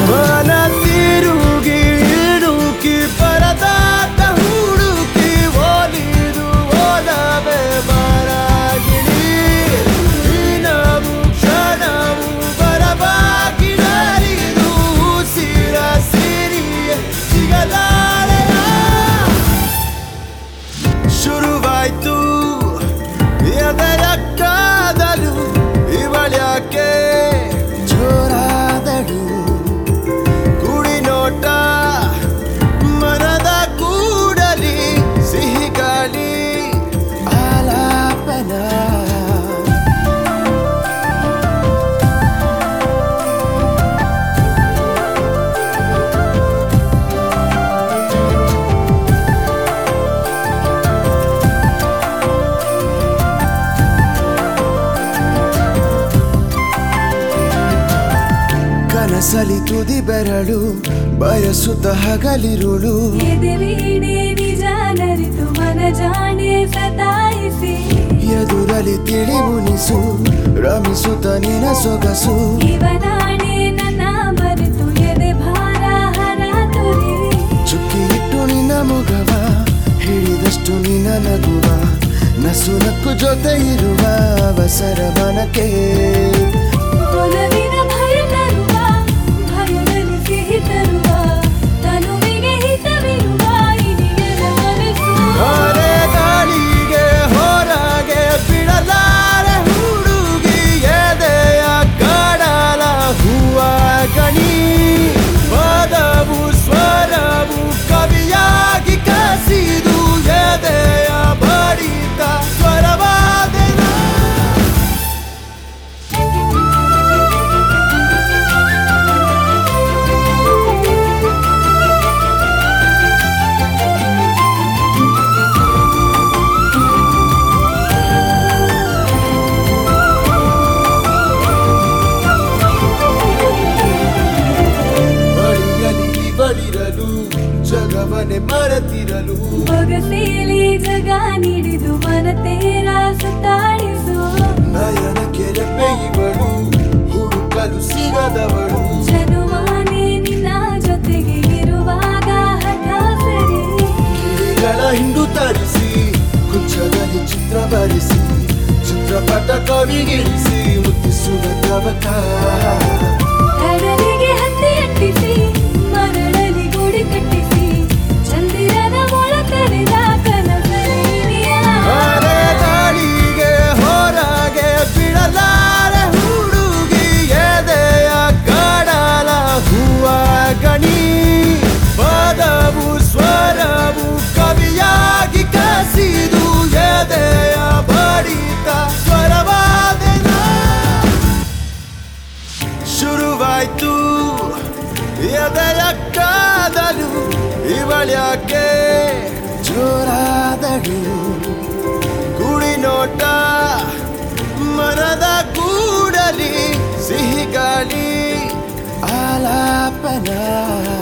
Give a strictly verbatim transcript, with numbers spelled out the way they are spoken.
ಮನ ತಿರುಗಿ ಇಡುಕಿ ಪರದಾಟ ಹುಡುಕಿ ಓಲಿದು ಓಲವೇ ಮರಾಗಿಣಿ ದಿನವು ಕ್ಷಣವು ಬರವಾಗಿ ನರಿದು ಉಸಿರ ಸಿರಿಯ ಸಿಗಲಾರೆಯ ಶುರುವಾಯ್ತು ಎದೆಯ ಕಾದಲು ಇವಳ್ಯಾಕೆ ಜೋರಾದಳು ಕುಡಿ ನೋಟ ಮನದ ಕೂಡಲಿ ಸಿಹಿ ಗಾಳಿ ಆಲಾಪನ ಕನಸಲಿ ತುದಿ ಬೆರಳು ಬಯಸುತ್ತ ಹಗಲಿರುಳು ಎದೆವೀಣೆ ನಿಜ ನರಿತು ಮನ ಜಾಣೆ ಸತಾಯಿಸಿ ಎದುರಲಿ ತಿಳಿ ಮುನಿಸು ರಮಿಸುತ್ತ ನಿನ ಸೊಗಸು ಇವನಾಣೆ ನನ್ನ ಮರೆತು ಎದೆ ಭಾರ ಹರ ತುರಿ ಚುಕ್ಕಿ ಇಟ್ಟು ನಿನ್ನ ಮುಗವ ಹಿಡಿದಷ್ಟು ನಿನ್ನ ನಗುವ ನಸು ನಕ್ಕು ಜೊತೆ ಇರುವ ಅವಸರ ಮನಕ್ಕೆ ಒಲವಿನ ಭಯ ತರುವ ಭಯದಲ್ಲಿ ಸಿಹಿ ತರುವ ತನುವಿಗೆ ಹಿತವಿರುವ ಇನಿಯನ ಮನಸ್ಸು ಅರೆ ಗಾಳಿಗೆ ಹೊರಗೆ ಬಿಡಲಾರೆ ಹುಡುಗಿ ಎದೆಯ ಕಡಲ ಹೂವ ಗಣಿ ಪದವು ಸ್ವರವು ಕವಿಯಾಗಿ ಕಸಿದು ಎದೆಯ ಬಡಿತ ಸ್ವರವಾದೆನ ಬಳಿಯಲಿ ಬಳಿರಲು ಜಗವನೆ ಮರೆತಿರಲು ಬೊಗಸೇಲಿ ಜಗ ನೀಡಿದು ಮನ ತೇರ ಸುತ್ತಾಡಿಸು ನಯನ ಕೆರೆಪೆ ಇವಳು ಹುಡುಕಲು ಸಿಗದವಳು ಜನುಮಾನೆ ನಿನ್ನ ಜೊತೆಗೆ ಇರುವಾಗ ಹಠ ಸರಿ ಗಿಳಿಗಳ ಹಿಂಡು ತರಿಸಿ ಕುಂಚದಲ್ಲಿ ಚಿತ್ರ ಬರೆಸಿ ಚಿತ್ರಪಟ ಕವಿಗಿಳಿಸಿ ಮುತ್ತಿಸುವ ತವಕ ಕಡಲಿಗೆ ಹತ್ತಿ ಅಂಟಿಸಿ ಮರಳಲಿ ಗೂಡಿ ಕಟ್ಟಿಸಿ ಚಂದಿರನ ಮೊಳ ಕರೆದ ಕನಸರಿಯ ಅರೆ ಗಾಳಿಗೆ ಹೊರಗೆ ಬಿಡಲಾರೆ ಹುಡುಗಿ ಎದೆಯ ಕಡಲ ಹೂವ ಗಣಿ ಪದವು ಸ್ವರವು ಕವಿಯಾಗಿ ಕಸಿದು ಎದೆಯ ಬಡಿತ ಸ್ವರವಾದೆನ ಶುರುವಾಯ್ತು ಎದೆಯ ಕಾದಲು ಇವಳ್ಯಾಕೆ ಜೋರಾದಳು ಕುಡಿ ನೋಟ ಮನದ ಕೂಡಲಿ ಸಿಹಿ ಗಾಳಿ ಆಲಾಪನ